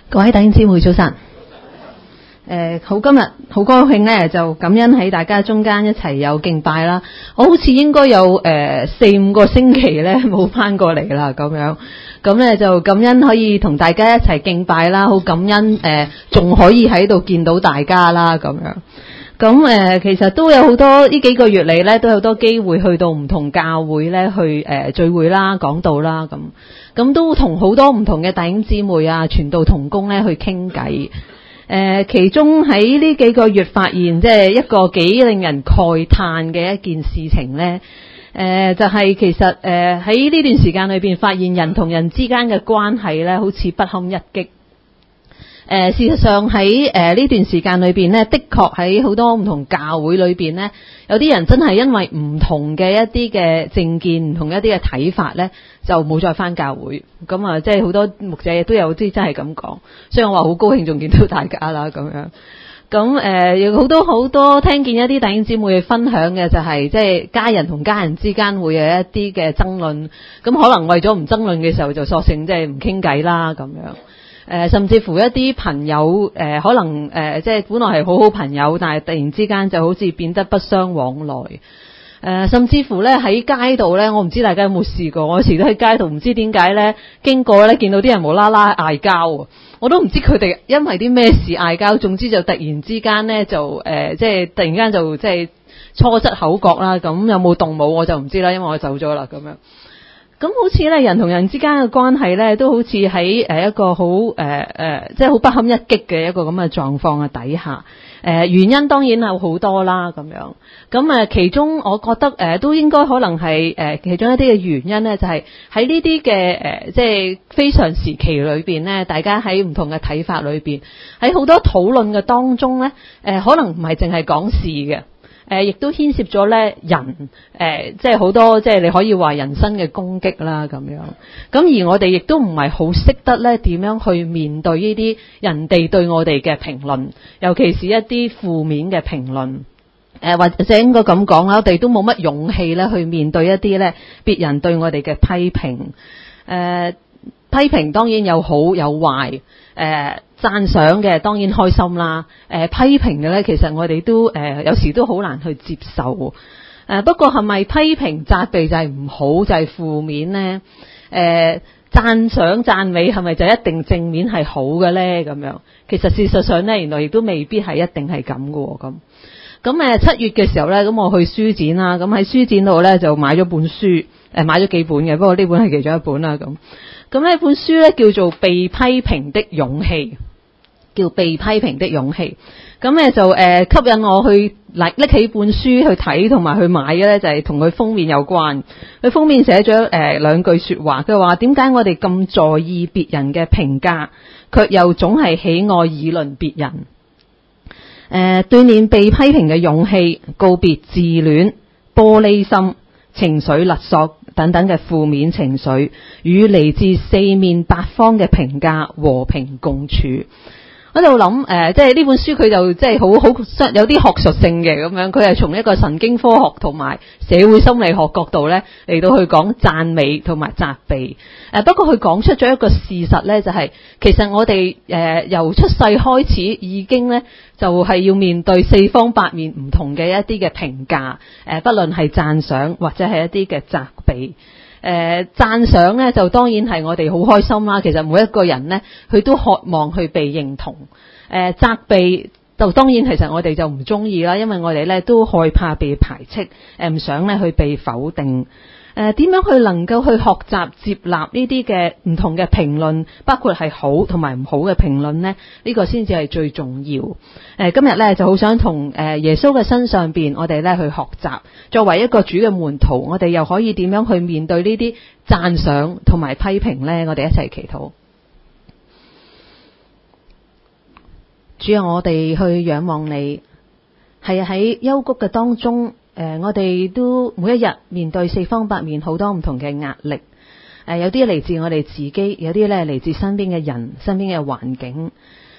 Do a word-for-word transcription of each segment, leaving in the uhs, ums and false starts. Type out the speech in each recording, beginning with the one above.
各位弟兄姊妹早晨。誒，好，今日好高興咧，就感恩喺大家中間一齊有敬拜啦。我好似應該有誒四五個星期咧冇翻過嚟啦，咁樣咁咧就感恩可以同大家一齊敬拜啦，好感恩誒，仲、呃、可以喺度見到大家啦，咁樣咁誒、呃，其實都有好多呢幾個月嚟咧，都有好多機會去到唔同教會咧去誒、呃、聚會啦、講道啦，咁咁都同好多唔同嘅弟兄姊妹啊、傳道同工咧去傾偈。誒、呃，其中喺呢幾個月發現，即係一個幾令人慨嘆嘅一件事情呢。誒、呃，就係、是、其實誒喺呢段時間裏邊，發現人同人之間嘅關係呢，好似不堪一擊。誒、呃，事實上喺誒呢段時間裏邊呢，的確喺好多唔同教會裏邊呢，有啲人真係因為唔同嘅一啲嘅政見、唔同一啲嘅睇法呢，就冇再返教會。咁啊，即係好多牧者都有啲真係咁講，所以我話好高興仲見到大家啦，咁樣。咁誒，有好多好多聽見一啲弟兄姊妹分享嘅就係，即係家人同家人之間會有一啲嘅爭論，咁可能為咗唔爭論嘅時候，就索性即係唔傾偈啦，咁樣。誒、呃，甚至乎一啲朋友，誒、呃，可能誒、呃，即係本來係好好朋友，但係突然之間就好似變得不相往來。誒、呃，甚至乎咧喺街度咧，我唔知大家有冇試過，我有時都喺街度唔知點解咧，經過咧見到啲人無啦啦嗌交，我都唔知佢哋因為啲咩事嗌交，總之就突然之間咧就誒、呃，即係突然間就即係初則口角啦，咁有冇動武我就唔知啦，因為我走咗啦咁樣。咁好似咧，人同人之間嘅關係咧，都好似喺誒一個好誒誒，即係好不堪一擊嘅一個咁嘅狀況嘅底下。誒、呃、原因當然有好多啦，咁樣。咁誒其中我覺得誒、呃、都應該可能係誒、呃、其中一啲嘅原因咧，就係喺呢啲嘅誒即係非常時期裏邊咧，大家喺唔同嘅睇法裏邊，喺好多討論嘅當中咧，誒、呃、可能唔係淨係講事嘅。誒，亦都牽涉咗咧人，誒，即係好多，即係你可以話人身嘅攻擊啦，咁樣。咁而我哋亦都唔係好識得咧點樣去面對呢啲人哋對我哋嘅評論，尤其是一啲負面嘅評論。誒，或者應該咁講啦，我哋都冇乜勇氣咧去面對一啲咧別人對我哋嘅批評。誒，批評當然有好有壞。誒，讚賞嘅當然開心啦。誒、呃，批評嘅咧，其實我哋都誒、呃、有時都好難去接受。誒、呃，不過係咪批評責備就係唔好，就係、是、負面呢？誒、呃，讚賞讚美係咪就一定正面係好嘅咧？咁樣，其實事實上咧，原來亦都未必係一定係咁嘅。咁咁誒，七月嘅時候咧，咁我去書展啦。咁喺書展度咧就買咗本書，誒、呃，買咗幾本嘅，不過呢本係其中一本啦。咁。咁呢本書咧叫做《被批評的勇氣》，叫《被批評的勇氣》。咁咧就誒、呃、吸引我去拎拎起本書去睇同埋去買嘅咧，就係同佢封面有關。佢封面寫咗誒兩句說話，佢話點解我哋咁在意別人嘅評價，卻又總係喜愛議論別人？誒、呃，鍛鍊被批評嘅勇氣，告別自戀、玻璃心、情緒勒索等等嘅負面情緒，與嚟自四面八方嘅評價和平共處。我喺度諗誒，即係呢本書佢就即係好好有啲學術性嘅咁樣，佢係從一個神經科學同埋社會心理學角度咧嚟到去講讚美同埋責備。誒、呃、不過佢講出咗一個事實咧，就係、是、其實我哋誒、呃、由出世開始已經咧就係、是、要面對四方八面唔同嘅一啲嘅評價，誒、呃、不論係讚賞或者係一啲嘅責備。誒讚賞咧就當然係我哋好開心啦，其實每一個人咧佢都渴望去被認同。誒責備就當然其實我哋就唔中意啦，因為我哋咧都害怕被排斥，誒唔想咧去被否定。誒點樣去能夠去學習接納呢啲嘅唔同嘅評論，包括係好同埋唔好嘅評論呢？呢個先至係最重要。誒今日咧就好想同誒耶穌嘅身上邊，我哋咧去學習。作為一個主嘅門徒，我哋又可以點樣去面對呢啲讚賞同埋批評呢？我哋一齊祈禱。主啊，我哋去仰望你，係喺幽谷嘅當中。誒、呃，我哋都每一日面對四方八面好多唔同嘅壓力。誒、呃，有啲嚟自我哋自己，有啲咧嚟自身邊嘅人、身邊嘅環境。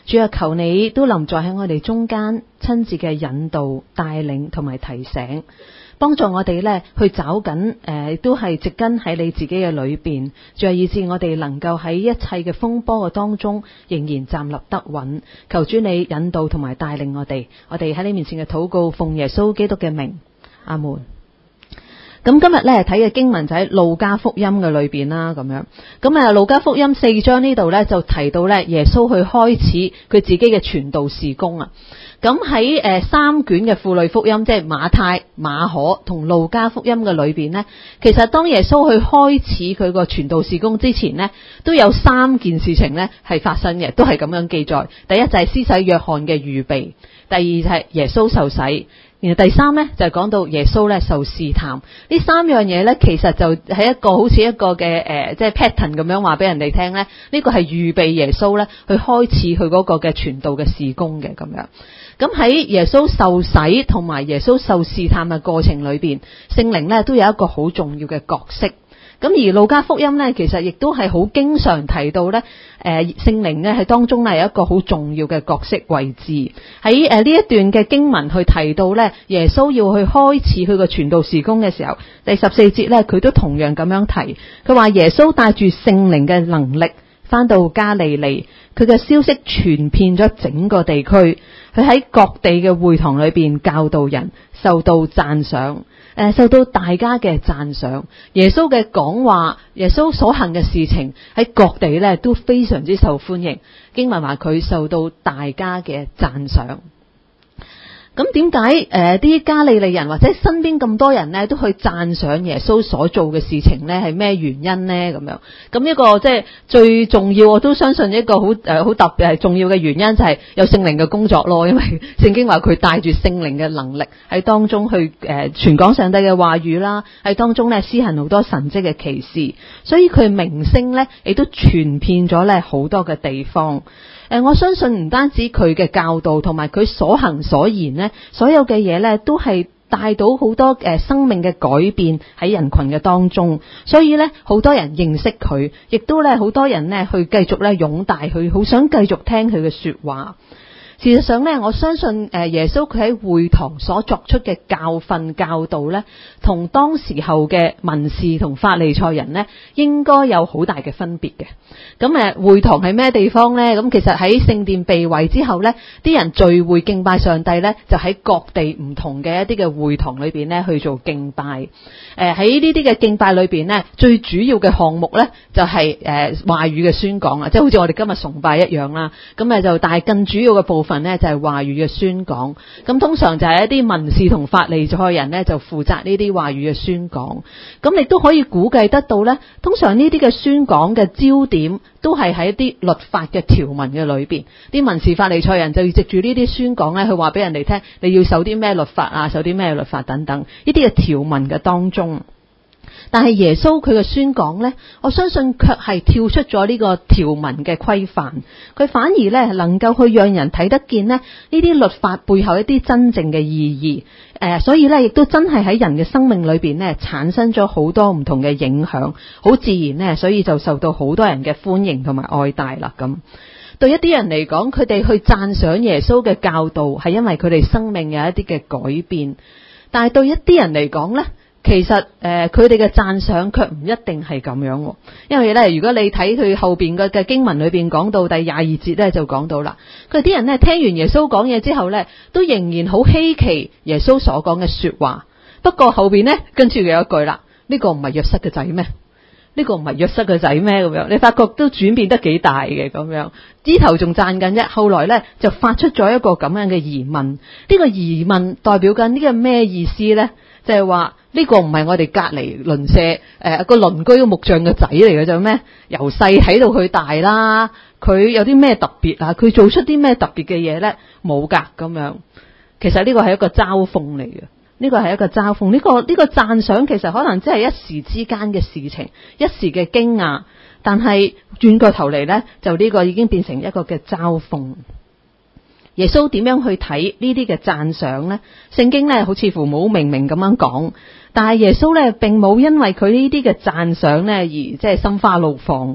主啊，求你都臨在喺我哋中間，親自嘅引導、帶領同埋提醒，幫助我哋呢去找緊，誒、呃，都係植根喺你自己嘅裏邊，主啊，以致我哋能夠喺一切嘅風波嘅當中，仍然站立得穩。求主你引導同埋帶領我哋，我哋喺你面前嘅禱告，奉耶穌基督嘅名，阿門。咁今日咧睇嘅經文就喺路加福音嘅裏邊啦，咁樣咁啊路加福音四章呢度咧就提到咧耶穌去開始佢自己嘅傳道事工啊。咁喺誒三卷嘅符類福音，即係馬太、馬可同路加福音嘅裏邊呢，其實當耶穌去開始佢個傳道事工之前呢，都有三件事情呢係發生嘅，都係咁樣記載。第一就係施洗約翰嘅預備，第二就係耶穌受洗。然後第三咧就係講到耶穌咧受試探，呢三樣嘢咧其實就係一個好似一個嘅誒即係 pattern 咁樣話俾人哋聽咧，呢個係預備耶穌咧去開始佢嗰個嘅傳道嘅事工嘅咁樣。咁喺耶穌受洗同埋耶穌受試探嘅過程裏邊，聖靈咧都有一個好重要嘅角色。咁而路加福音呢，其實亦都係好經常提到呢，誒聖靈呢喺當中呢有一個好重要嘅角色位置。喺誒呢一段嘅經文去提到呢，耶穌要去開始佢個傳道事工嘅時候，第十四節呢，佢都同樣咁樣提，佢話耶穌帶住聖靈嘅能力返到加利利，佢嘅消息傳遍咗整個地區，佢喺各地嘅會堂裏邊教導人，受到讚賞。誒，受到大家嘅讚賞，耶穌嘅講話，耶穌所行嘅事情喺各地咧都非常之受歡迎。經文話佢受到大家嘅讚賞。咁點解誒啲加利利人或者身邊咁多人呢都去讚賞耶穌所做嘅事情呢？係咩原因呢？咁樣咁一個即係最重要，我都相信一個好誒好特別係重要嘅原因就係有聖靈嘅工作咯。因為聖經話佢帶住聖靈嘅能力喺當中去誒傳講上帝嘅話語啦，喺當中呢施行好多神蹟嘅奇事，所以佢名聲呢亦都傳遍咗呢好多嘅地方。誒，我相信唔單止佢嘅教導同埋佢所行所言呢，所有嘅嘢呢都係帶到好多誒生命嘅改變喺人群嘅當中，所以呢，好多人認識佢，亦都呢好多人呢去繼續呢擁戴佢，好想繼續聽佢嘅說話。事實上呢，我相信誒耶穌佢喺會堂所作出嘅教訓教導呢，同當時候嘅文士同法利賽人呢，應該有好大嘅分別嘅。咁誒會堂係咩地方呢？咁其實喺聖殿被毀之後呢，啲人聚會敬拜上帝呢，就喺各地唔同嘅一啲嘅會堂裏邊呢去做敬拜。誒喺呢啲嘅敬拜裏邊呢，最主要嘅項目呢，就係誒話語嘅宣講啊，即係好似我哋今日崇拜一樣啦。咁誒就但係更主要嘅部分份呢就係話語嘅宣講，咁通常就係一啲文士同法利賽人呢就負責呢啲話語嘅宣講，咁亦都可以估計得到呢，通常呢啲嘅宣講嘅焦點都係喺一啲律法嘅條文嘅裏邊，啲文士法利賽人就要藉住呢啲宣講呢去話俾人哋聽，你要守啲咩律法啊，守啲咩律法等等，呢啲嘅條文嘅當中。但係耶穌佢嘅宣講呢，我相信卻係跳出咗呢個條文嘅規範，佢反而呢能夠去讓人睇得見呢呢啲律法背後一啲真正嘅意義。誒、呃，所以呢亦都真係喺人嘅生命裏邊呢產生咗好多唔同嘅影響，好自然呢，所以就受到好多人嘅歡迎同埋愛戴啦。咁對一啲人嚟講，佢哋去讚賞耶穌嘅教導係因為佢哋生命有一啲嘅改變，但係對一啲人嚟講呢。其實誒佢哋嘅讚賞卻唔一定係咁樣，因為咧如果你睇佢後邊嘅嘅經文裏邊講到第廿二節咧就講到啦，佢啲人咧聽完耶穌講嘢之後咧，都仍然好稀奇耶穌所講嘅說話。不過後邊咧跟住有一句啦，呢個唔係約瑟嘅仔咩？呢個唔係約瑟嘅仔咩？咁樣你發覺都轉變得幾大嘅咁樣，之頭仲讚緊啫，後來咧就發出咗一個咁樣嘅疑問。呢個疑問代表緊呢個咩意思咧？就係話呢個唔係我哋隔籬鄰舍誒、呃、個鄰居個木匠嘅仔嚟嘅啫咩？由細睇到佢大啦，佢有啲咩特別啊？佢做出啲咩特別嘅嘢咧？冇噶咁樣。其實呢個係一個嘲諷嚟嘅，呢個係一個嘲諷。呢個呢個讚賞其實可能只係一時之間嘅事情，一時嘅驚訝，但係轉過頭嚟咧，就呢個已經變成一個嘅嘲諷。耶穌點樣去睇呢啲嘅讚賞呢？聖經呢好似乎冇明明咁樣講，但係耶穌呢並冇因為佢呢啲嘅讚賞呢而即係心花怒放。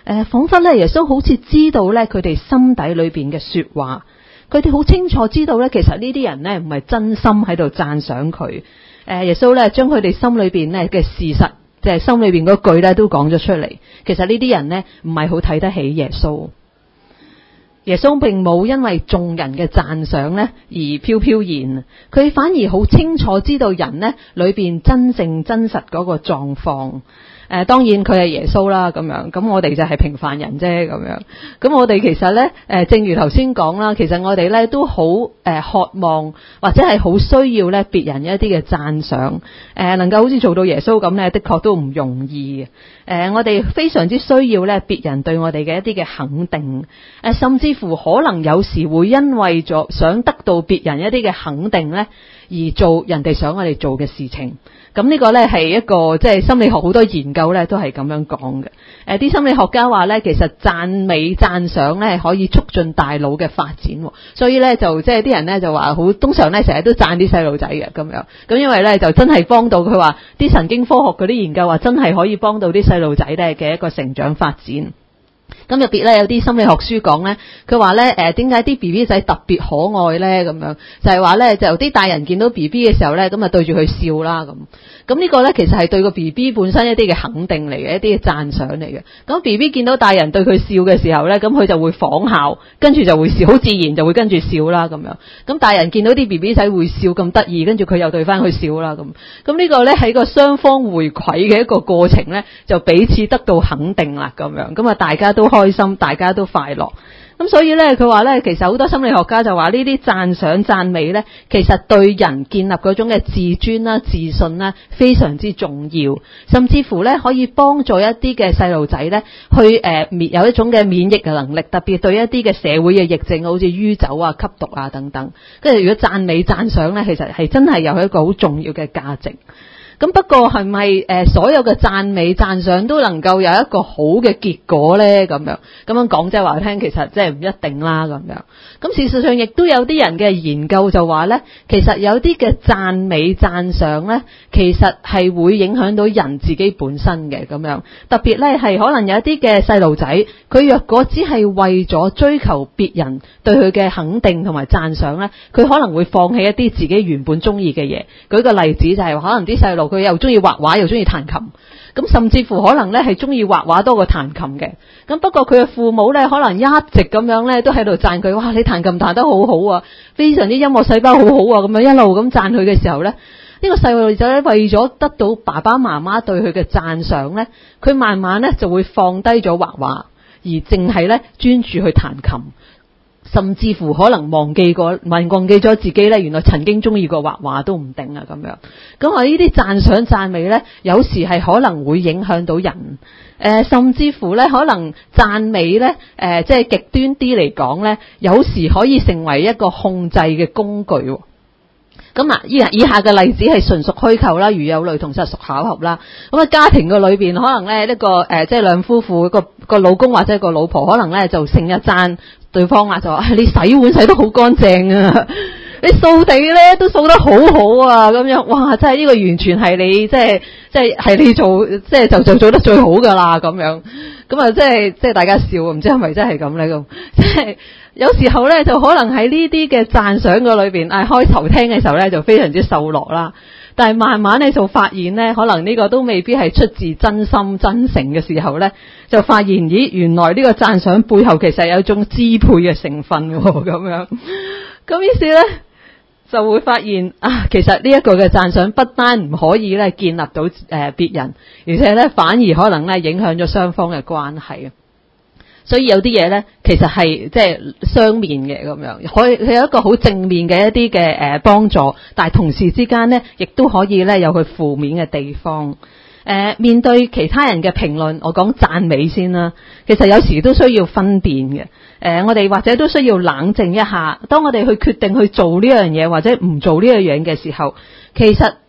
誒，仿佛咧耶穌好似知道咧佢哋心底裏邊嘅說話，佢哋好清楚知道咧，其實呢啲人咧唔係真心喺度讚賞佢。誒，耶穌咧將佢哋心裏邊咧嘅事實，即係心裏邊嗰句咧都講咗出嚟。其實呢啲人咧唔係好睇得起耶穌。耶穌並冇因為眾人嘅讚賞咧而飄飄然，佢反而好清楚知道人咧裏邊真正真實嗰個狀況。誒、呃，當然佢係耶穌啦，咁樣，咁我哋就係平凡人啫，咁樣。咁我哋其實咧，誒、呃，正如頭先講啦，其實我哋咧都好誒、呃、渴望，或者係好需要咧別人一啲嘅讚賞。誒、呃，能夠好似做到耶穌咁咧，的確都唔容易。誒、呃，我哋非常之需要咧別人對我哋嘅一啲嘅肯定。誒、呃，甚至乎可能有時會因為咗想得到別人一啲嘅肯定咧，而做人哋想我哋做嘅事情。咁呢個咧係一個即係心理學好多研究咧都係咁樣講嘅。誒，啲心理學家話咧，其實讚美讚賞咧係可以促進大腦嘅發展，所以咧就即係啲人咧就話好，通常咧成日都讚啲細路仔嘅咁樣。咁因為咧就真係幫到佢話啲神經科學嗰啲研究話真係可以幫到啲細路仔咧嘅一個成長發展。咁入邊咧有啲心理學書講咧，佢話咧誒點解啲 B B 仔特別可愛咧咁樣，就係話咧就啲大人見到 B B 嘅時候咧，咁啊對住佢笑啦咁。咁呢個咧其實係對個 B B 本身一啲嘅肯定嚟嘅，一啲嘅讚賞嚟嘅。咁 B B 見到大人對佢笑嘅時候咧，咁佢就會仿效，跟住就會笑，好自然就會跟住笑啦咁樣。咁大人見到啲 B B 仔會笑咁得意，跟住佢又對翻佢笑啦咁。咁呢個咧係個雙方回饋嘅一個過程咧，就彼此得到肯定啦咁樣。咁啊大家都開心，大家都快樂。咁所以咧，佢話咧，其實好多心理學家就話呢啲讚賞讚美咧，其實對人建立嗰種嘅自尊啦、自信啦，非常之重要，甚至乎咧可以幫助一啲嘅細路仔咧去誒免、呃、有一種嘅免疫嘅能力，特別對一啲嘅社會嘅疫症，好似酗酒啊、吸毒啊等等。跟住如果讚美讚賞咧，其實係真係有一個好重要嘅價值。咁不過係咪誒所有嘅讚美讚賞都能夠有一個好嘅結果咧？咁樣咁樣講即係話聽，其實即係唔一定啦咁樣。咁事實上亦都有啲人嘅研究就話咧，其實有啲嘅讚美讚賞咧，其實係會影響到人自己本身嘅咁樣。特別咧係可能有一啲嘅細路仔，佢若果只係為咗追求別人對佢嘅肯定同埋讚賞咧，佢可能會放棄一啲自己原本中意嘅嘢。舉個例子就係可能啲細路佢又中意畫畫，又中意彈琴，咁甚至乎可能咧係中意畫畫多過彈琴嘅。咁不過佢嘅父母咧可能一直咁樣咧都喺度讚佢，哇！你彈琴彈得好好啊，非常之音樂細胞好好啊，咁樣一路咁讚佢嘅時候咧，呢個細路仔咧為咗得到爸爸媽媽對佢嘅讚賞咧，佢慢慢咧就會放低咗畫畫，而淨係咧專注去彈琴。甚至乎可能忘記過，忘忘記咗自己咧，原來曾經中意過畫畫都唔定啊咁樣。咁啊，呢啲讚賞讚美咧，有時係可能會影響到人。誒、呃，甚至乎咧，可能讚美咧，誒、呃，即係極端啲嚟講咧，有時可以成為一個控制嘅工具。咁啊，以以下嘅例子係純屬虛構啦，如有雷同，實屬巧合啦。咁啊，家庭嘅裏邊可能咧，呢個誒，即係兩夫婦個個老公或者個老婆，可能咧就成日讚對方啊，就話你洗碗洗得好乾淨啊，你掃地咧都掃得好好啊，咁樣哇，真係呢個完全係你即係即係係你做即係就就做得最好噶啦咁樣。咁啊，即係即係大家笑，唔知係咪真係咁咧咁，即係。有時候咧，就可能喺呢啲嘅讚賞嘅裏邊，誒開頭聽嘅時候咧，就非常之受落啦。但係慢慢咧就發現咧，可能呢個都未必係出自真心真誠嘅時候咧，就發現咦，原來呢個讚賞背後其實有一種支配嘅成分喎，咁樣。咁於是咧就會發現啊，其實呢一個嘅讚賞不單唔可以咧建立到誒別人，而且咧反而可能咧影響咗雙方嘅關係。所以有啲嘢咧，其實係即係雙面嘅咁樣，可以佢有一個好正面嘅一啲嘅誒幫助，但係同時之間咧，亦都可以咧有佢負面嘅地方。誒、呃，面對其他人嘅評論，我講讚美先啦。其實有時都需要分辨嘅。誒、呃，我哋或者都需要冷靜一下。當我哋去決定去做呢樣嘢或者唔做呢樣嘢嘅時候，其實誒、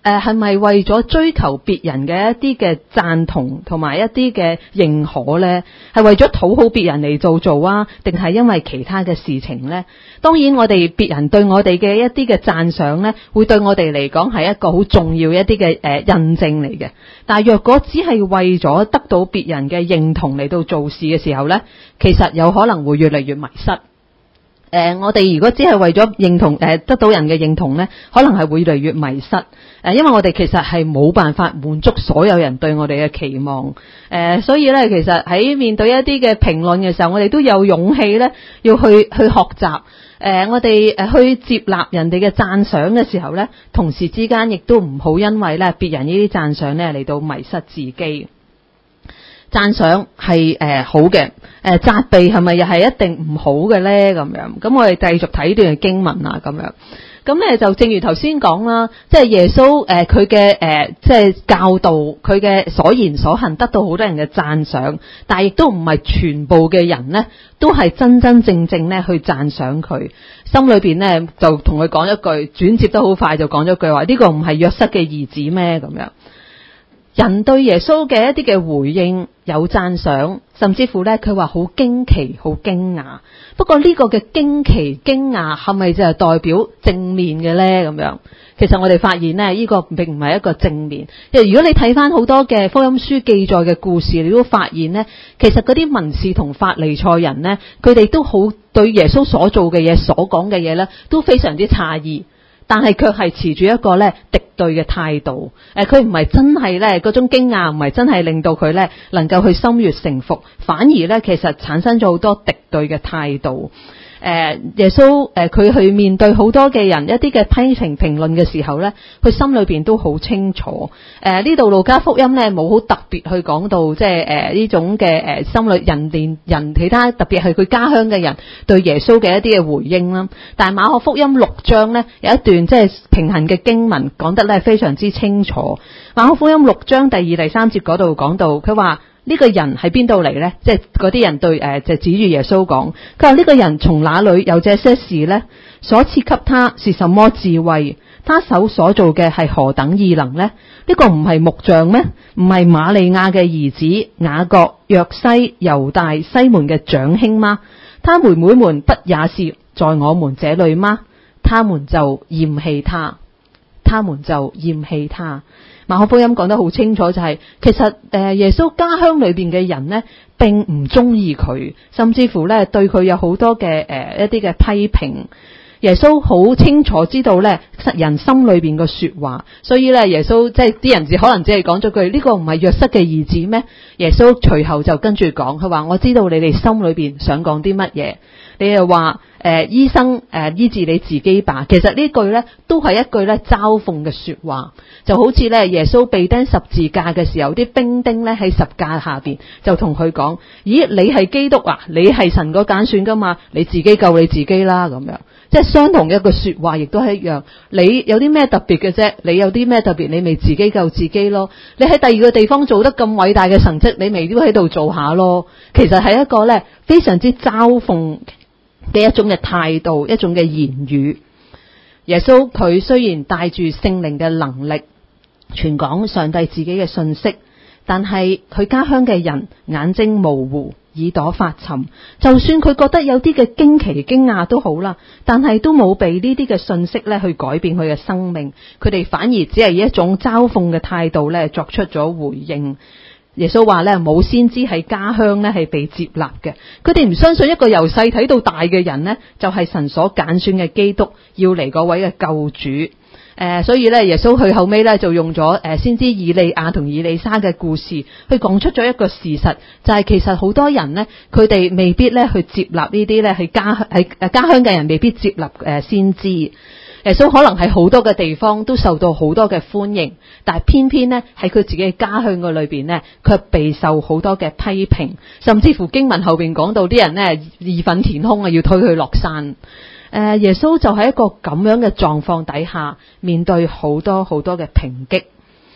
誒係咪為咗追求別人嘅一啲嘅贊同同埋一啲嘅認可呢？係為咗討好別人嚟做做啊？定係因為其他嘅事情呢？當然我哋別人對我哋嘅一啲嘅讚賞呢，會對我哋嚟講係一個好重要一啲嘅誒印證嚟嘅。但係若果只係為咗得到別人嘅認同嚟到做事嘅時候呢，其實有可能會越嚟越迷失。誒、呃，我哋如果只係為咗認同，誒、呃、得到人嘅認同呢，可能係會越嚟越迷失。誒、呃，因為我哋其實係冇辦法滿足所有人對我哋嘅期望。誒、呃，所以呢，其實喺面對一啲嘅評論嘅時候，我哋都有勇氣呢，要去去學習。誒、呃，我哋誒去接納人哋嘅讚賞嘅時候呢，同時之間亦都唔好因為呢別人呢啲讚賞呢嚟到迷失自己。讚賞係誒好嘅，誒責備係咪又係一定唔好嘅呢？咁樣，咁我哋繼續睇呢段經文啊，咁樣，咁咧就正如頭先講啦，即係耶穌誒佢嘅誒即係教導，佢嘅所言所行得到好多人嘅讚賞，但係亦都唔係全部嘅人呢都係真真正正咧去讚賞佢，心裏邊呢就同佢講一句，轉接得好快就講咗句話，呢個唔係約瑟嘅兒子咩？咁樣。人對耶穌嘅一啲嘅回應有讚賞，甚至乎咧佢話好驚奇、好驚訝。不過呢個嘅驚奇、驚訝係咪就係代表正面嘅咧？咁樣，其實我哋發現呢，呢個並唔係一個正面。因為如果你睇翻好多嘅福音書記載嘅故事，你都發現呢，其實嗰啲文士同法利賽人呢，佢哋都好對耶穌所做嘅嘢、所講嘅嘢呢，都非常之詫異。但係卻係持住一個咧敵對嘅態度，誒佢唔係真係咧嗰種驚訝，唔係真係令到佢咧能夠去心悅誠服，反而咧其實產生咗好多敵對嘅態度。誒、呃、耶穌誒佢、呃、去面對好多嘅人一啲嘅批評評論嘅時候咧，佢心裏邊都好清楚。誒呢度路加福音咧冇好特別去講到即係誒呢種嘅誒、呃、心裏人連人其他特別係佢家鄉嘅人對耶穌嘅一啲嘅回應啦。但係馬可福音六章咧有一段即係平衡嘅經文講得咧非常之清楚。馬可福音六章第二第三節嗰度講到，佢話。呢個人喺邊度嚟呢？即係嗰啲人對誒、呃，就指住耶穌講，佢話呢個人從哪裏有這些事呢？所賜給他是什麼智慧？他手所做嘅係何等異能呢？呢、這個唔係木匠咩？唔係瑪利亞嘅兒子雅各、約西、猶大、西門嘅長兄嗎？他妹妹們不也是在我們這裏嗎？他們就厭棄他，他們就厭棄他。馬可福音講得好清楚，就係、是、其實誒耶穌家鄉裏邊嘅人呢，並唔中意佢，甚至乎咧對佢有好多嘅誒、呃、一啲嘅批評。耶穌好清楚知道咧人心裏邊嘅說話，所以咧耶穌即係啲人只可能只係講咗句呢、這個唔係約瑟嘅兒子咩？耶穌隨後就跟住講，佢話我知道你哋心裏邊想講啲乜嘢。你又話誒、呃、醫生誒、呃、醫治你自己吧，其實呢句呢都係一句咧嘲諷嘅說話，就好似咧耶穌被釘十字架嘅時候，啲兵丁咧喺十架下邊就同佢講：咦，你係基督啊？你係神個揀選噶嘛？你自己救你自己啦咁樣，即係相同一句說話，亦都係一樣。你有啲咩特別嘅啫？你有啲咩特別？你咪自己救自己咯。你喺第二個地方做得咁偉大嘅神蹟，你咪都喺度做下咯。其實係一個咧非常之嘲諷嘅一種嘅態度，一種嘅言語。耶穌佢雖然帶住聖靈嘅能力傳講上帝自己嘅信息，但係佢家鄉嘅人眼睛模糊，耳朵發沉，就算佢覺得有啲嘅驚奇驚訝都好啦，但係都冇被呢啲嘅信息咧去改變佢嘅生命，佢哋反而只係以一種嘲諷嘅態度咧作出咗回應。耶穌話咧冇先知喺家鄉咧係被接納嘅，佢哋唔相信一個由細睇到大嘅人呢，就係神所揀選嘅基督，要嚟嗰位嘅救主。誒、呃，所以咧耶穌去後尾咧就用咗誒、呃、先知以利亞同以利沙嘅故事，去講出咗一個事實，就係、是、其實好多人呢，佢哋未必咧去接納呢啲咧喺家喺誒家鄉嘅人未必接納誒、呃、先知。耶穌可能喺好多嘅地方都受到好多嘅歡迎，但係偏偏呢喺佢自己嘅家鄉嘅裏邊呢，卻備受好多嘅批評，甚至乎經文後邊講到啲人呢義憤填膺啊，要推佢落山。誒、呃，耶穌就喺一個咁樣嘅狀況底下，面對好多好多嘅抨擊。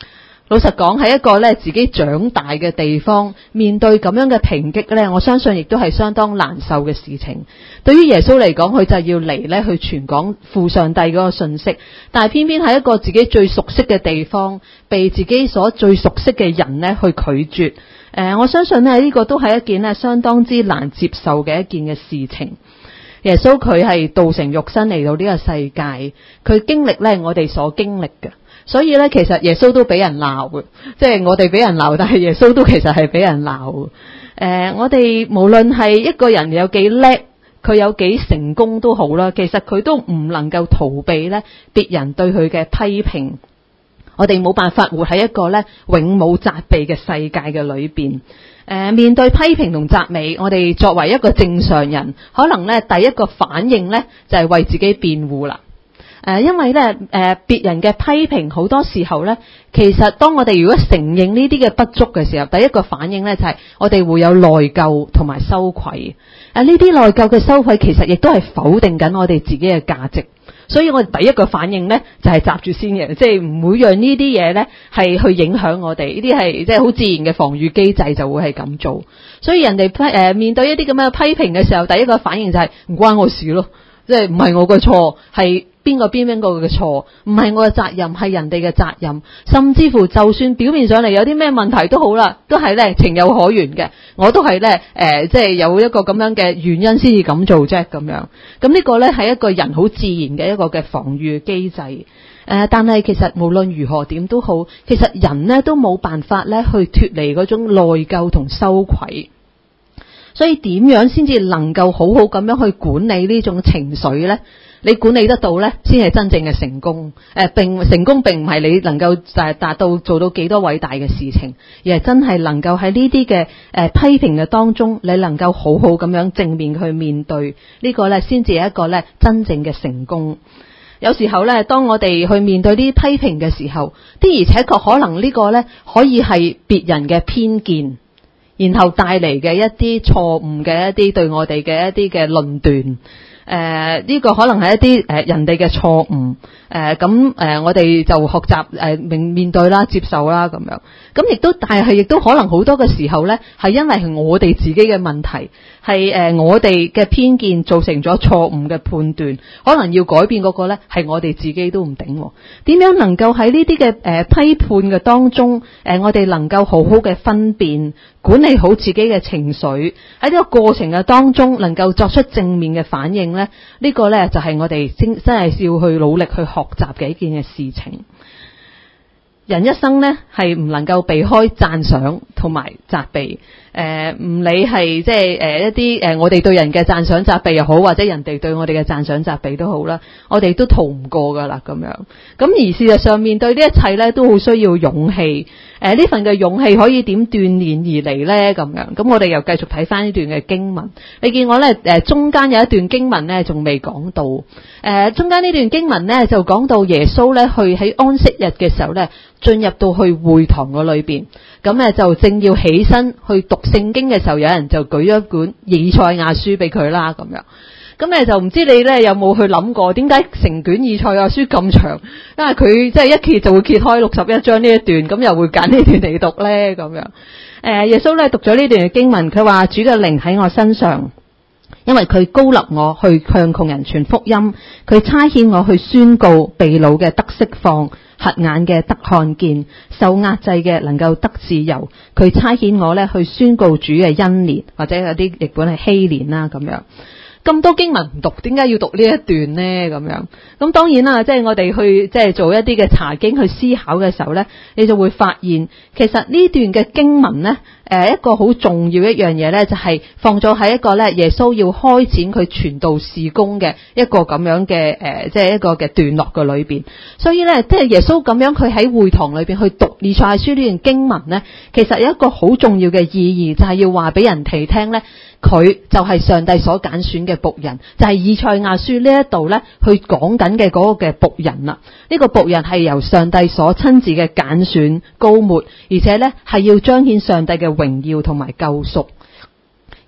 老實講，喺一個咧自己長大嘅地方，面對咁樣嘅抨擊咧，我相信亦都係相當難受嘅事情。對於耶穌嚟講，佢就要嚟咧去傳講父上帝嗰個信息，但係偏偏喺一個自己最熟悉嘅地方，被自己所最熟悉嘅人咧去拒絕。誒、呃，我相信咧呢個都係一件咧相當之難接受嘅一件嘅事情。耶穌佢係道成肉身嚟到呢個世界，佢經歷咧我哋所經歷嘅。所以咧，其實耶穌都俾人鬧嘅，即係我哋俾人鬧，但係耶穌都其實係俾人鬧嘅。誒、呃，我哋無論係一個人有幾叻，佢有幾成功都好啦，其實佢都唔能夠逃避咧別人對佢嘅批評。我哋冇辦法活喺一個咧永冇責備嘅世界嘅裏邊。誒、呃，面對批評同責美，我哋作為一個正常人，可能咧第一個反應咧就係為自己辯護啦。誒、呃，因為咧，誒、呃，別人嘅批評好多時候咧，其實當我哋如果承認呢啲嘅不足嘅時候，第一個反應咧就係、是、我哋會有內疚同埋羞愧。誒，呢啲內疚嘅羞愧其實亦都係否定緊我哋自己嘅價值，所以我哋第一個反應咧就係閘住先嘅，即係唔會讓呢啲嘢咧係去影響我哋。呢啲係即係好自然嘅防禦機制，就會係咁做。所以人哋批誒、呃、面對一啲咁樣嘅批評嘅時候，第一個反應就係、是、唔關我事咯，即係唔係我嘅錯，係邊個邊邊個嘅錯，唔係我嘅責任，係人哋嘅責任。甚至乎就算表面上嚟有啲咩問題都好啦，都係咧情有可原嘅。我都係咧誒，即係有一個咁樣嘅原因先至咁做啫咁樣。咁呢個咧係一個人好自然嘅一個嘅防禦機制。誒、呃，但係其實無論如何點都好，其實人呢都冇辦法咧去脫離嗰種內疚同羞愧。所以點樣先至能夠好好咁樣去管理呢種情緒呢？你管理得到呢，先係真正嘅成功。誒、呃，並成功並唔係你能夠誒達到做到幾多偉大嘅事情，而係真係能夠喺呢啲嘅誒批評嘅當中，你能夠好好咁樣正面去面對呢個呢，先至係一個呢真正嘅成功。有時候呢，當我哋去面對呢啲批評嘅時候，的而且確可能呢個呢可以係別人嘅偏見，然後帶嚟嘅一啲錯誤嘅一啲對我哋嘅一啲嘅論斷。誒、呃，呢、這個可能係一啲誒、呃、人哋嘅錯誤。誒，咁誒我哋就學習誒面面對啦，接受啦咁樣。咁亦都，但係亦都可能好多嘅時候咧，係因為係我哋自己嘅問題，係誒、呃、我哋嘅偏見造成咗錯誤嘅判斷，可能要改變嗰個咧係我哋自己都唔定。點樣能夠喺呢啲嘅誒批判嘅當中，誒、呃、我哋能夠好好嘅分辨，管理好自己嘅情緒，喺呢個過程嘅當中能夠作出正面嘅反應咧，呢、這個咧就係、是、我哋真真係要去努力去學習嘅一件嘅事情。人一生呢係唔能夠避開讚賞同埋責備。誒、呃，唔理係即係誒一啲誒、呃、我哋對人嘅讚賞責備又好，或者人哋對我哋嘅讚賞責備都好啦，我哋都逃唔過噶啦咁樣。咁而事實上面對呢一切咧，都好需要勇氣。誒、呃，呢份嘅勇氣可以點鍛煉而嚟咧？咁樣，咁我哋又繼續睇翻呢段嘅經文。你見我咧誒、呃、中間有一段經文咧，仲未講到。誒、呃，中間呢段經文咧就講到耶穌咧去喺安息日嘅時候咧，進入到去會堂嗰裏邊，咁咧就正要起身去讀聖經嘅時候，有人就舉咗一本以賽亞書俾佢啦，咁樣。咁咧就唔知你咧有冇去諗過，點解成卷以賽亞書咁長？因為佢即係一揭就會揭開六十一章呢一段，咁又會揀呢段嚟讀咧，咁樣。誒，耶穌咧讀咗呢段嘅經文，佢話主嘅靈喺我身上，因為佢膏立我去向窮人傳福音，佢差遣我去宣告被擄嘅得釋放，瞎眼嘅得看見，受壓制嘅能夠得自由。佢差遣我咧去宣告主嘅恩年，或者有啲譯本係禧年啦咁樣。咁多經文唔讀，點解要讀呢一段呢？咁樣，咁當然啦，即係我哋去即係做一啲嘅查經去思考嘅時候呢，你就會發現，其實呢段嘅經文呢，誒一個好重要一樣嘢呢，就係放咗喺一個呢耶穌要開展佢傳道事工嘅一個咁樣嘅誒，即係一個嘅段落嘅裏邊。所以呢，即係耶穌咁樣佢喺會堂裏邊去讀以賽亞書呢段經文呢，其實有一個好重要嘅意義，就係要話俾人哋聽呢。佢就係上帝所揀選嘅僕人，就係、是、以賽亞書呢一度呢去講緊嘅嗰個嘅僕人啦。呢、這個僕人係由上帝所親自嘅揀選膏抹，而且呢係要彰顯上帝嘅榮耀同埋救贖。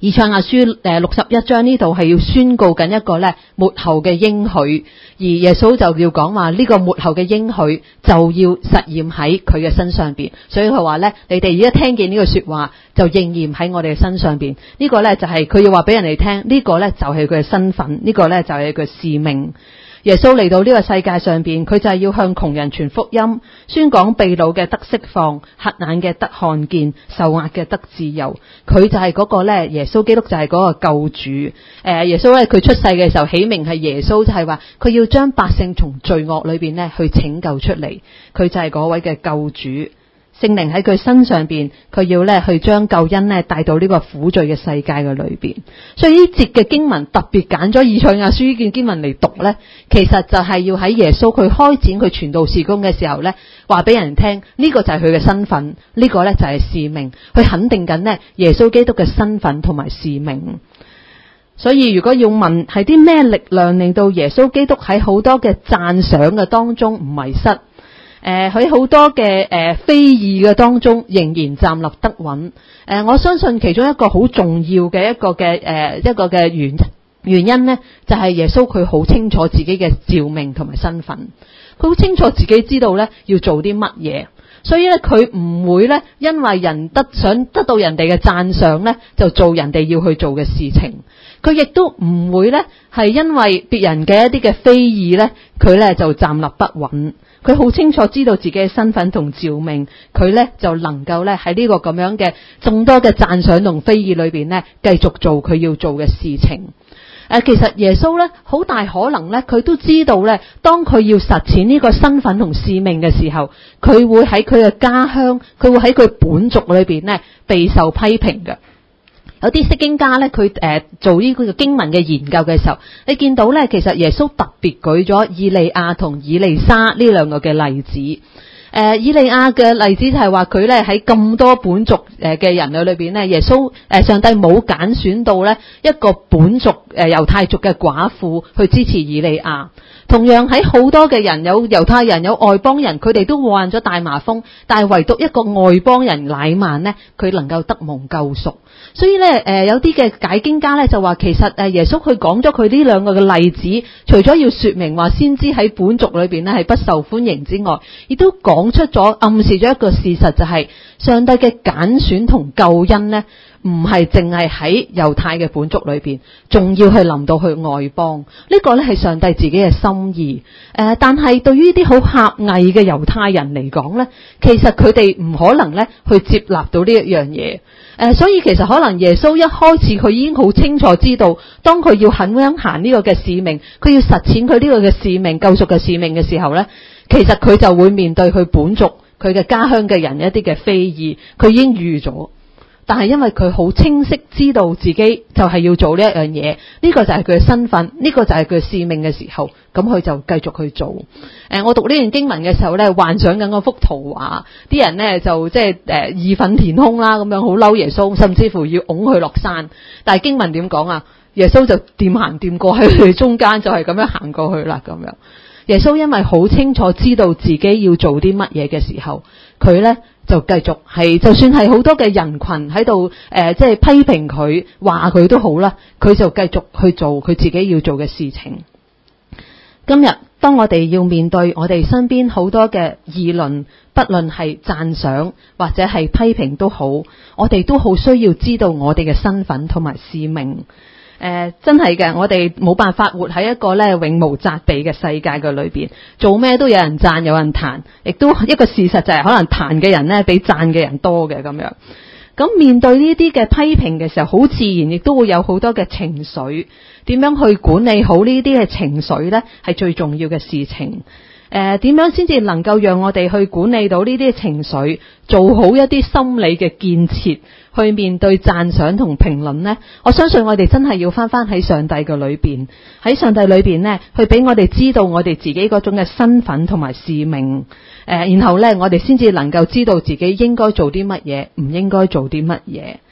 以賽亞書誒六十一章呢度係要宣告緊一個咧末後嘅應許，而耶穌就要講話呢個末後嘅應許就要實驗喺佢嘅身上邊，所以佢話咧，你哋而家聽見呢個說話就應驗喺我哋嘅身上邊。呢個咧就係佢要話俾人哋聽，呢個咧就係佢嘅身份，呢個咧就係佢嘅使命。耶穌嚟到呢個世界上邊，佢就係要向窮人傳福音，宣講被擄嘅得釋放，瞎眼嘅得看見，受壓嘅得自由。佢就係嗰個咧，耶穌基督就係嗰個救主。誒、呃，耶穌咧佢出世嘅時候起名係耶穌，就係話佢要將百姓從罪惡裏邊咧去拯救出嚟，佢就係嗰位嘅救主。聖靈喺佢身上邊，佢要咧去將救恩咧帶到呢個苦罪嘅世界嘅裏邊。所以呢節嘅經文特別揀咗以賽亞書呢件經文嚟讀咧，其實就係要喺耶穌佢開展佢傳道事工嘅時候咧，話俾人聽呢個就係佢嘅身份，呢個咧就係使命，去肯定緊咧耶穌基督嘅身份同埋使命。所以如果要問係啲咩力量令到耶穌基督喺好多嘅讚賞嘅當中唔迷失？誒喺好多嘅誒非議嘅當中仍然站立得穩。誒、呃、我相信其中一個好重要嘅一個嘅誒、呃、一個嘅原原因呢，就係、是、耶穌佢好清楚自己嘅召命同埋身份，佢好清楚自己知道咧要做啲乜嘢，所以咧佢唔會咧因為人得想得到人哋嘅讚賞咧就做人哋要去做嘅事情，佢亦都唔會咧係因為別人嘅一啲嘅非議咧佢咧就站立不穩。佢好清楚知道自己嘅身份同召命，佢咧就能夠咧喺呢個咁樣嘅眾多嘅讚賞同非議裏邊咧，繼續做佢要做嘅事情。誒、呃，其實耶穌咧好大可能咧，佢都知道咧，當佢要實踐呢個身份同使命嘅時候，佢會喺佢嘅家鄉，佢會喺佢本族裏邊咧備受批評嘅。有啲釋經家咧，佢誒、呃、做呢個經文嘅研究嘅時候，你見到咧，其實耶穌特別舉咗以利亞同以利沙呢兩個嘅例子。誒、呃，以利亞嘅例子就係話佢咧喺咁多本族誒嘅人嘅裏邊咧，耶穌誒、呃、上帝冇揀選到咧一個本族誒猶、呃、太族嘅寡婦去支持以利亞。同樣喺好多嘅人，有猶太人，有外邦人，佢哋都患咗大麻風，但係唯獨一個外邦人乃曼呢，佢能夠得蒙救贖。所以咧，誒、呃、有啲嘅解經家咧就話，其實誒耶穌佢講咗佢呢兩個嘅例子，除咗要說明話先知喺本族裏邊咧係不受歡迎之外，亦都講出咗暗示咗一個事實，就係、是、上帝嘅揀選同救恩呢，唔係淨係喺猶太嘅本族裏邊，仲要去臨到去外邦。呢、這個咧係上帝自己嘅心意。誒、呃，但係對於啲好狹隘嘅猶太人嚟講咧，其實佢哋唔可能咧去接納到呢一樣嘢。誒、呃，所以其實可能耶穌一開始佢已經好清楚知道，當佢要肯樣行呢個嘅使命，佢要實踐佢呢個嘅使命、救贖嘅使命嘅時候咧，其實佢就會面對佢本族、佢嘅家鄉嘅人一啲嘅非議，佢已經預咗。但係因為佢好清晰知道自己就係要做呢一樣嘢，呢個就係佢嘅身份，呢個就係佢嘅使命嘅時候，咁佢就繼續去做。誒、呃，我讀呢段經文嘅時候咧，幻想緊嗰幅圖畫，啲人咧就即係誒義憤填膺啦，咁樣好嬲耶穌，甚至乎要擁佢落山。但係經文點講啊？耶穌就掂行掂過喺佢哋中間，就係咁樣行過去啦。咁樣，耶穌因為好清楚知道自己要做啲乜嘢嘅時候，佢咧。就繼續係，就算係好多嘅人群喺度誒，即係批評佢、話佢都好啦，佢就繼續去做佢自己要做嘅事情。今日當我哋要面對我哋身邊好多嘅議論，不論係讚賞或者係批評都好，我哋都好需要知道我哋嘅身份同埋使命。誒、呃，真係嘅，我哋冇辦法活喺一個咧永無責備嘅世界嘅裏邊，做咩都有人讚有人彈，亦都一個事實就係可能彈嘅人咧比讚嘅人多嘅咁樣。咁面對呢啲嘅批評嘅時候，好自然亦都會有好多嘅情緒，點樣去管理好呢啲嘅情緒呢？係最重要嘅事情。誒、呃，點樣先至能夠讓我哋去管理到呢啲情緒，做好一啲心理嘅建設？去面對讚賞同評論呢，我相信我哋真係要翻翻喺上帝嘅裏邊，喺上帝裏邊呢，去俾我哋知道我哋自己嗰種嘅身份同埋使命。誒、呃，然後呢，我哋先至能夠知道自己應該做啲乜嘢，唔應該做啲乜嘢。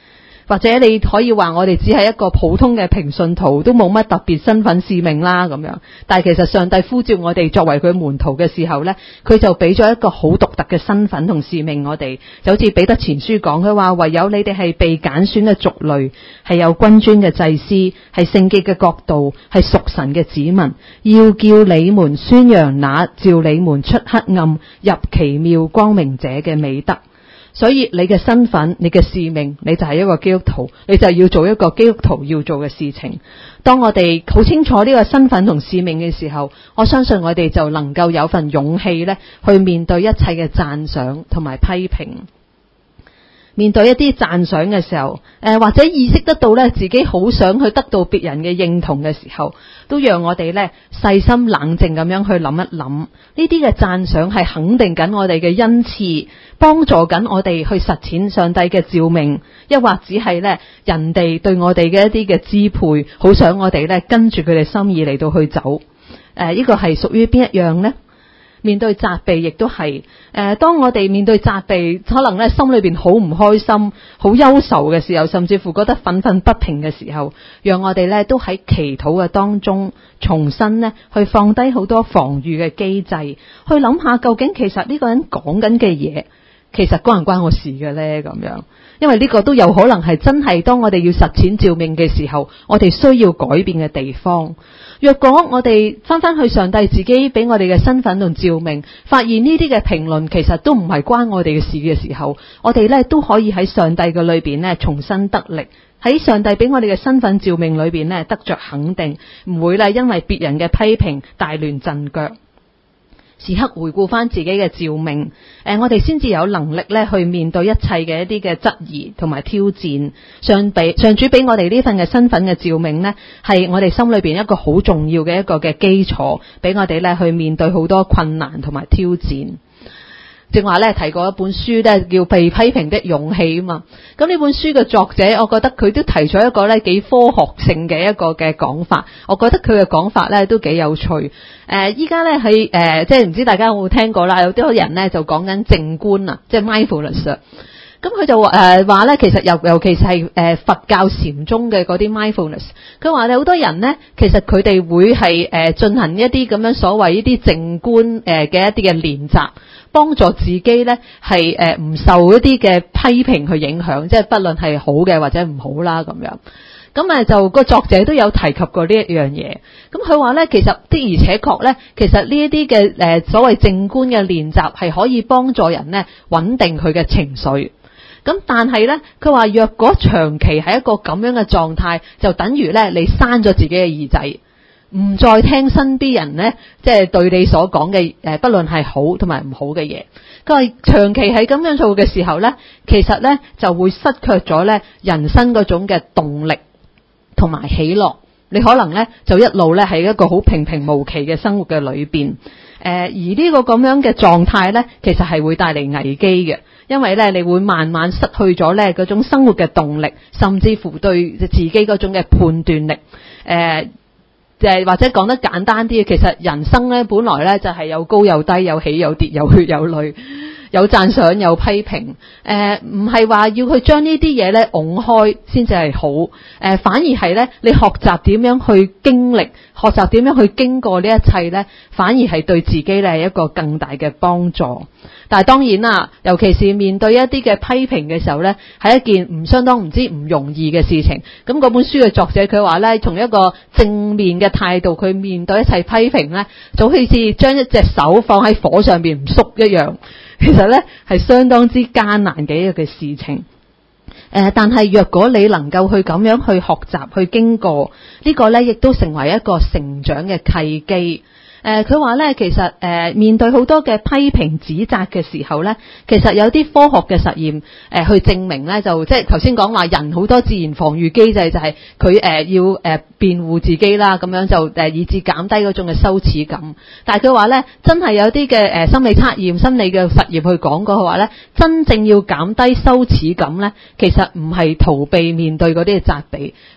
或者你可以話我哋只係一個普通嘅平信徒，都冇乜特別身份使命啦咁樣。但係其實上帝呼召我哋作為佢門徒嘅時候呢，佢就俾咗一個好獨特嘅身份同使命我哋。就好似彼得前書講，佢話唯有你哋係被揀選嘅族類，係有君尊嘅祭司，係聖潔嘅國度，係屬神嘅子民，要叫你們宣揚那召你們出黑暗入奇妙光明者嘅美德。所以你嘅身份，你嘅使命，你就係一個基督徒，你就要做一個基督徒要做嘅事情。當我哋好清楚呢個身份同使命嘅時候，我相信我哋就能夠有份勇氣咧，去面對一切嘅讚賞同埋批評。面對一啲讚賞嘅時候，誒、呃、或者意識得到咧自己好想去得到別人嘅認同嘅時候，都讓我哋咧細心冷靜咁樣去諗一諗，呢啲嘅讚賞係肯定緊我哋嘅恩賜，幫助緊我哋去實踐上帝嘅召命，抑或只係咧人哋對我哋嘅一啲嘅支配，好想我哋咧跟住佢哋心意嚟到去走。誒、呃、呢個係屬於邊一樣呢？面對責備亦都係，誒、呃，當我哋面對責備，可能咧心裏邊好唔開心、好憂愁嘅時候，甚至乎覺得憤憤不平嘅時候，讓我哋咧都喺祈禱嘅當中，重新咧去放低好多防禦嘅機制，去諗下究竟其實呢個人講緊嘅嘢，其實關唔關我事嘅咧？咁樣，因為呢個都有可能係真係當我哋要實踐召命嘅時候，我哋需要改變嘅地方。若果我哋翻翻去上帝自己俾我哋嘅身份同召命，發現呢啲嘅評論其實都唔係關我哋嘅事嘅時候，我哋咧都可以喺上帝嘅裏邊咧重新得力，喺上帝俾我哋嘅身份召命裏邊咧得着肯定，唔會咧因為別人嘅批評大亂陣腳。時刻回顧翻自己嘅召命，誒、呃，我哋先至有能力咧去面對一切嘅一啲嘅質疑同埋挑戰。上俾上主俾我哋呢份嘅身份嘅召命呢，係我哋心裏邊一個好重要嘅一個嘅基礎，俾我哋咧去面對好多困難同埋挑戰。正話咧提過一本書咧叫被批評的勇氣啊嘛，咁呢本書嘅作者，我覺得佢都提出一個咧幾科學性嘅一個嘅講法，我覺得佢嘅講法咧都幾有趣。誒、呃，依家咧喺誒，即係唔知大家有冇聽過啦？有啲人咧就講緊靜觀啊，即係 mindfulness。咁佢就誒話咧，其實尤尤其是係誒、呃、佛教禪宗嘅嗰啲 mindfulness，佢話咧好多人咧，其實佢哋會係誒進行一啲咁樣所謂呢啲靜觀誒嘅一啲嘅練習，幫助自己咧係誒唔受一啲嘅批評去影響，即係不論係好嘅或者唔好啦咁樣。咁誒就個作者都有提及過呢一樣嘢。咁佢話咧，其實的而且確咧，其實呢一啲嘅誒所謂靜觀嘅練習係可以幫助人咧穩定佢嘅情緒。咁但係咧，佢話若果長期係一個咁樣嘅狀態，就等於咧你閂咗自己嘅耳仔，唔再聽身邊人咧，即係對你所講嘅誒，不論係好同埋唔好嘅嘢。佢話長期係咁樣做嘅時候咧，其實咧就會失卻咗咧人生嗰種嘅動力同埋喜樂。你可能咧就一路咧喺一個好平平無奇嘅生活嘅裏邊。誒、呃，而呢個咁樣嘅狀態咧，其實係會帶嚟危機嘅。因為咧，你會慢慢失去咗咧嗰種生活嘅動力，甚至乎對自己嗰種嘅判斷力。誒、呃，誒或者講得簡單啲，其實人生咧本來咧就係有高有低，有起有跌，有血有淚，有讚賞有批評。誒、呃，唔係話要去將呢啲嘢咧拱開先至係好。誒、呃，反而係咧你學習點樣去經歷，學習點樣去經過呢一切咧，反而係對自己咧係一個更大嘅幫助。但係當然啦，尤其是面對一啲嘅批評嘅時候呢，係一件唔相當唔知唔容易嘅事情。咁嗰本書嘅作者佢話呢，從一個正面嘅態度去面對一切批評呢，就好似將一隻手放喺火上邊唔縮一樣。其實呢係相當之艱難嘅一個嘅事情。呃、但係若果你能夠去咁樣去學習去經過呢個呢，亦都成為一個成長嘅契機。誒佢話咧，其實誒、呃、面對好多嘅批評指責嘅時候咧，其實有啲科學嘅實驗誒、呃、去證明咧，就即係頭先講話人好多自然防禦機制就係佢誒要誒、呃、辯護自己啦，咁樣就誒、呃、以致減低嗰種嘅羞恥感。但係佢話咧，真係有啲嘅誒心理測驗、心理嘅實驗去講過，佢話咧，真正要減低羞恥感咧，其實唔係逃避面對嗰啲嘅責備，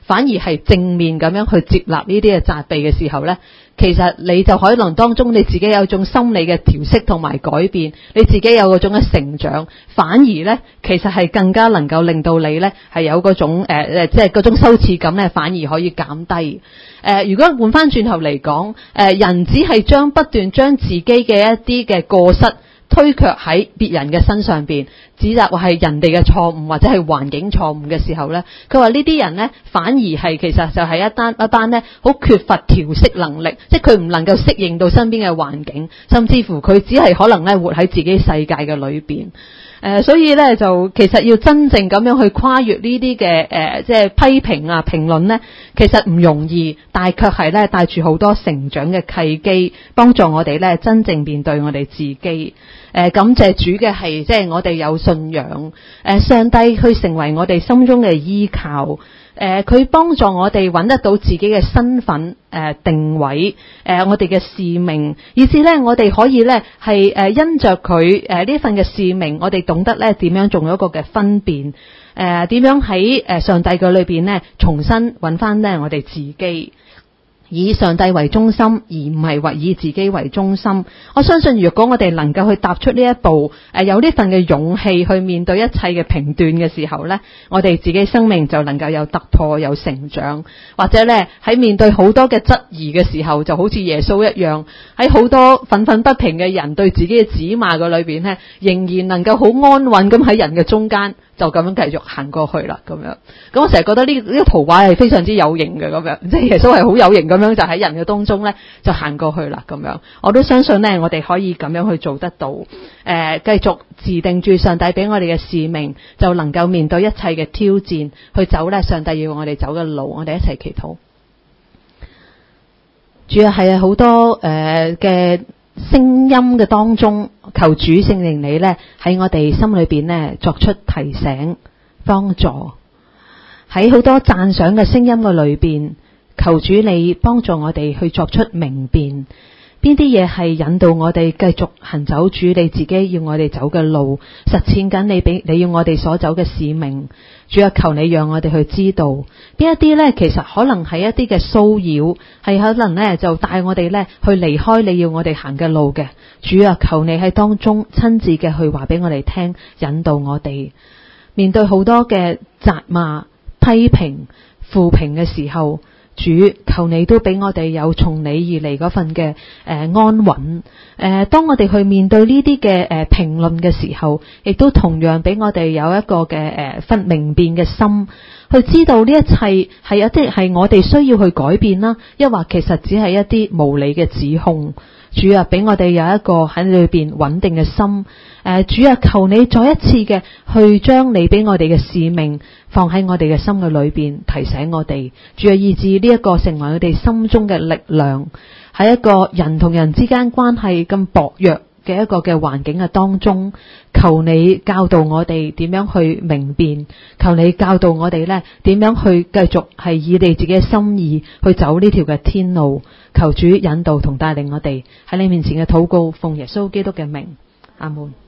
反而係正面咁樣去接納呢啲嘅責備嘅時候呢，其實你就可能當中你自己有種心理嘅調適同埋改變，你自己有嗰種嘅成長，反而呢，其實係更加能夠令到你呢係有嗰種誒誒，即係嗰種羞恥感呢，反而可以減低。誒、呃，如果換翻轉頭嚟講，誒、呃，人只係將不斷將自己嘅一啲嘅過失推卻喺別人嘅身上邊，指責話係人哋嘅錯誤或者係環境錯誤嘅時候呢，佢話呢啲人呢，反而係其實就係一單一班呢好缺乏調適能力，即係佢唔能夠適應到身邊嘅環境，甚至乎佢只係可能呢活喺自己世界嘅裏邊。誒、呃，所以咧就其實要真正咁樣去跨越呢啲嘅誒，即係批評啊、評論呢，其實唔容易，但係卻係咧帶住好多成長嘅契機，幫助我哋咧真正面對我哋自己。誒、呃，感謝主嘅係即係我哋有信仰，誒、呃，上帝去成為我哋心中嘅依靠。誒，佢幫、呃、助我哋揾得到自己嘅身份、誒、呃、定位、誒、呃、我哋嘅使命，以至咧我哋可以咧係誒因着佢誒呢份嘅使命，我哋懂得咧點樣做一個嘅分辨，誒、呃、點樣喺誒上帝嘅裏邊咧重新揾翻咧我哋自己。以上帝為中心，而唔係為以自己為中心。我相信如果我哋能夠去踏出呢一步，誒、呃、有呢份嘅勇氣去面對一切嘅評斷嘅時候呢，我哋自己生命就能夠有突破、有成長，或者呢喺面對好多嘅質疑嘅時候，就好似耶穌一樣，喺好多憤憤不平嘅人對自己嘅指罵嘅裏邊呢，仍然能夠好安穩咁喺人嘅中間，就咁樣繼續行過去啦。咁樣，咁我成日覺得呢呢個圖畫係非常之有型嘅，咁樣，即係耶穌係好有型咁樣，就喺人嘅當中呢，就行過去啦。咁樣，我都相信呢，我哋可以咁樣去做得到。誒、呃，繼續持定住上帝俾我哋嘅使命，就能夠面對一切嘅挑戰，去走呢上帝要我哋走嘅路。我哋一齊祈禱。主要係好多誒嘅聲音嘅當中，求主聖靈你呢喺我哋心裏邊呢作出提醒幫助。喺好多讚賞嘅聲音嘅裏邊，求主你幫助我哋去作出明辨，邊啲嘢係引導我哋繼續行走主你自己要我哋走嘅路，實踐緊你俾你要我哋所走嘅使命。主啊，求你讓我哋去知道邊一啲呢，其實可能係一啲嘅騷擾，係可能呢就帶我哋呢去離開你要我哋行嘅路嘅。主啊，求你喺當中親自嘅去話俾我哋聽，引導我哋面對好多嘅責罵、批評、負評嘅時候。主，求你都俾我哋有從你而嚟嗰份嘅誒、呃、安穩。誒、呃，當我哋去面對呢啲嘅誒評論嘅時候，亦都同樣俾我哋有一個嘅誒分明辨嘅心，去知道呢一切係一啲係我哋需要去改變啦，抑或其實只係一啲無理嘅指控。主啊，俾我哋有一個喺裏邊穩定嘅心。誒、呃，主啊，求你再一次嘅去將你俾我哋嘅使命放喺我哋嘅心嘅裏邊，提醒我哋。主啊，以致呢一個成為我哋心中嘅力量，喺一個人同人之間關係咁薄弱嘅一個嘅環境嘅當中，求你教導我哋點樣去明辨，求你教導我哋呢點樣去繼續係以你自己嘅心意去走呢條嘅天路。求主引導同帶領我哋喺你面前嘅禱告，奉耶穌基督嘅名，阿門。